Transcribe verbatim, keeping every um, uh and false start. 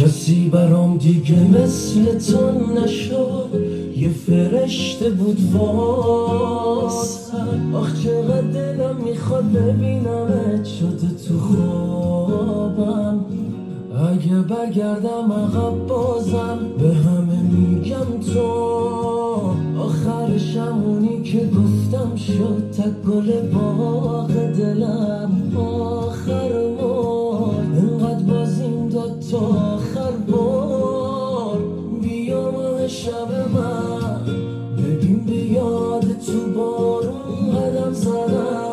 کسی برام دیگه مثل تو نشد، یه فرشته بود واسم. آخ چقدر دلم میخواد ببینمت شده تو خوابم. اگه برگردم عقب بازم به همه میگم تو آخرشم اونی که گفتم شد تک گل باغ دلم. آخر مار انقدر بازیم داد تا آخر بار. بیا ماه شب من ببین به یاد تو بارون قدم زدم.